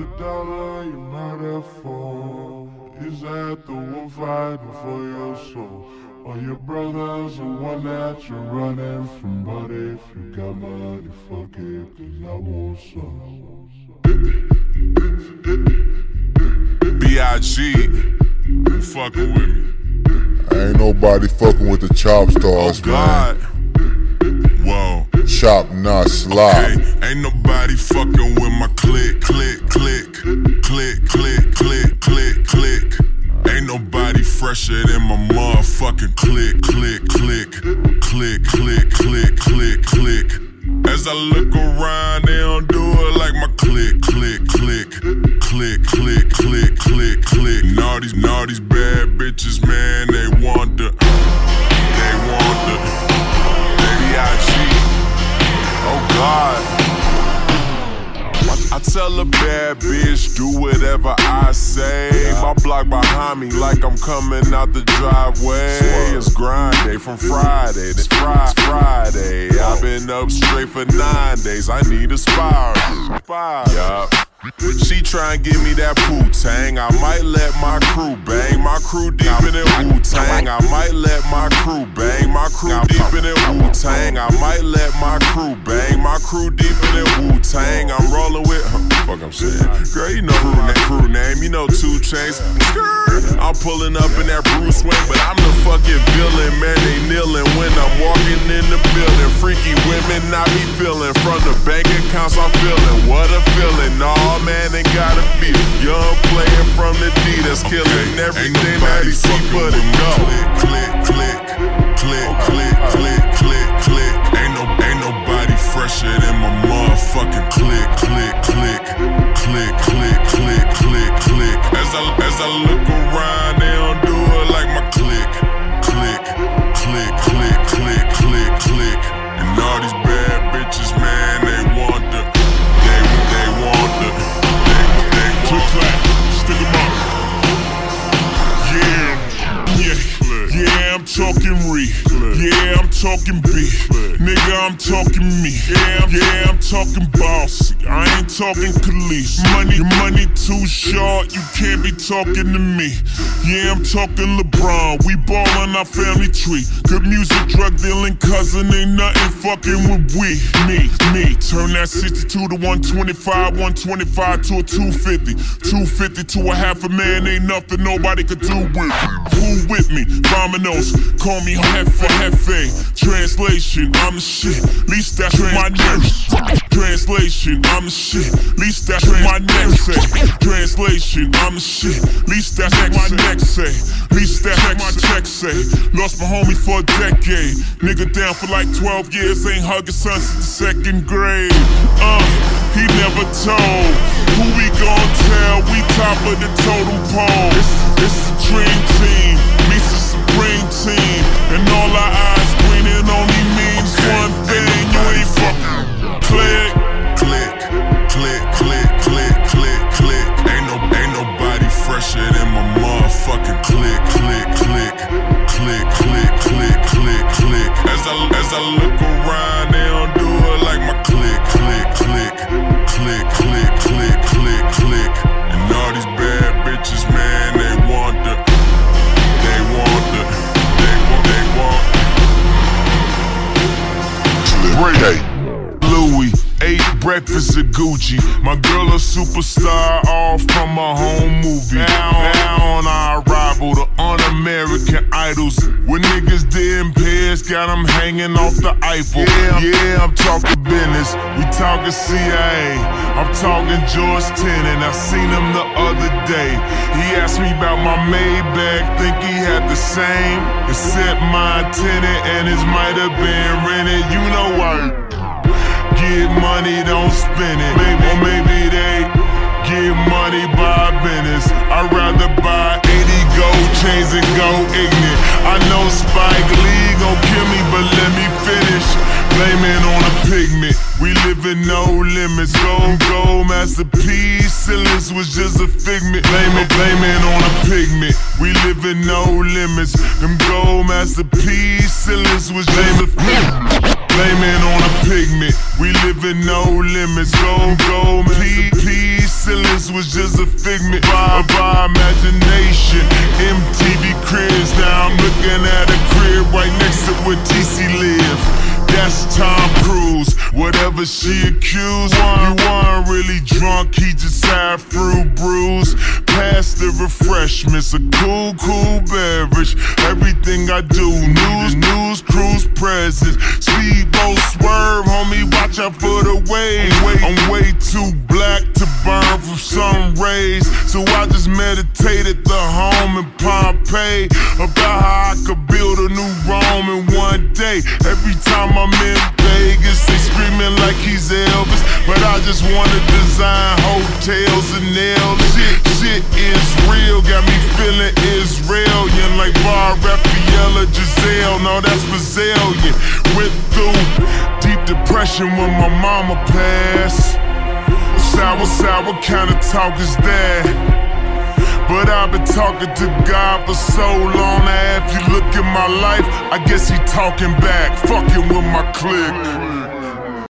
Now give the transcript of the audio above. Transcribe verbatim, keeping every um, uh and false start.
the dollar you're not at fault. Is that the one fighting for your soul? Or your brother's the one that you're running from? But if you got money, fuck it, cause I want some. B I G, who fucking with me? Ain't nobody fucking with the Chop Stars, oh, God. Man. Whoa. Chop, not slop. Okay. Ain't nobody fucking with my click, click, click, click, click, click, click, click. Ain't nobody fresher than my motherfucking click, click, click, click, click, click, click, click. As I look around, they don't do it like my click, click, click, click, click, click, click, click. And all these, and all these bad bitches, man, they want the, they want the, B I G. Oh God. I tell a bad bitch, do whatever I say. My block behind me like I'm coming out the driveway. It's grind day from Friday to fri Friday. I've been up straight for nine days. I need a spiral. Yup. She try and give me that Wu-Tang. I might let my crew bang. My crew deep in it Wu-Tang. I might let my crew bang. My crew deep in it Wu-Tang. I might let my crew bang. My crew deep in it Wu-Tang. I'm rolling with huh, fuck I'm saying. Girl, you know my crew name. You know two Chainz. I'm pulling up in that Bruce Wayne, but I'm the fucking villain. Man, they kneeling when I'm walking in the building. Freaky women I be feeling. From the bank accounts I'm feeling. What a feeling. All man, they gotta be a young player from the D that's killing okay. Everything that he see but it go. Click, click, click, click, click, click, click. Ain't no, ain't nobody fresher than my motherfucking click, click, click, click, click, click, click, click. As I, as I look around, they don't do it like my click, click, click, click, click, click, click. And all these bad bitches, man, they want the, they, they want the. Click, clap, stick 'em up. Yeah, yeah, yeah, I'm talking re. Yeah, I'm talking B. Nigga, I'm talking me. Yeah, yeah, I'm talking bossy. I ain't talking Khalees. Money, money too short, you can't be talking to me. Yeah, I'm talking LeBron. We ballin' our family tree. Good music, drug dealing cousin, ain't nothing fucking with we. Me, me. Turn that sixty-two to one twenty-five, one twenty-five to a two fifty. two fifty to a half a man, ain't nothing nobody could do with me. Who with me? Vominos, call me Hefe, Hefe. Translation, I'm the shit. Least that's my name. Translation, I'm the shit. Least that's my neck say. Translation, I'm the shit. Least that's my neck say. Least that's my check say. Lost my homie for a decade. Nigga down for like twelve years. Ain't hugging son since the second grade. Uh, he never told. Who we gon' tell? We top of the totem pole. It's, it's a dream team. Meets a supreme team. And all our eyes green, it only means one thing. You ain't fucking click. Click, click, click, click, click, click. Ain't no, ain't nobody fresher than my motherfucking click, click, click, click, click, click, click, click. As I, as I look around, they don't do it like my click, click, click, click, click, click, click, click. And all these bad bitches, man, they want the, they want the, they want, they want. Ray Louis, ate breakfast at Gucci. My girl a superstar, all from a home movie. Now, now on our arrival, the un-American idols. When niggas did in pairs, got them hanging off the Eiffel. Yeah, yeah, I'm talking business. We talking C I A. I'm talking George Tenet. I seen him the other day. He asked me about my Maybach, think he had the same. Except my tenant and his might have been rented. You know what? Get money, don't spend it. Maybe, or maybe they get money by business. I'd rather buy eighty gold chains and go ignorant. I know Spike Lee gon' kill me, but let me finish. Blame it on a pigment. We live in no limits. Gold, gold masterpiece. Ceilings was just a figment. Blame it, blame it on a pigment. We live in no limits. Them gold masterpiece. Ceilings was just a figment. Blame it on a pigment. We live in no limits. Gold, gold, P, P, ceilings was figment of our imagination. M T V cribs, now I'm looking at a crib right next to where T C live. That's Tom Cruise, whatever she accused. You weren't really drunk, he just had fruit brews. Past the refreshments, a cool, cool beverage. Everything I do, news, news, cruise, presents. Speedboat swerve, homie, watch out for the wave. I'm way too black to burn from sun rays, so I just meditated the home in Pompeii about how I could build a new Rome in one day. Every time I'm in Vegas, they screaming like he's Elvis, but I just wanna design hotels and nail it. Shit, shit is real, got me feeling Israelian like Bar Raffaella Giselle. No, that's Brazilian. Went through deep depression when my mama passed. Sour, sour kind of talk is that? But I've been talking to God for so long. Now if you look at my life, I guess he talking back, fucking with my clique.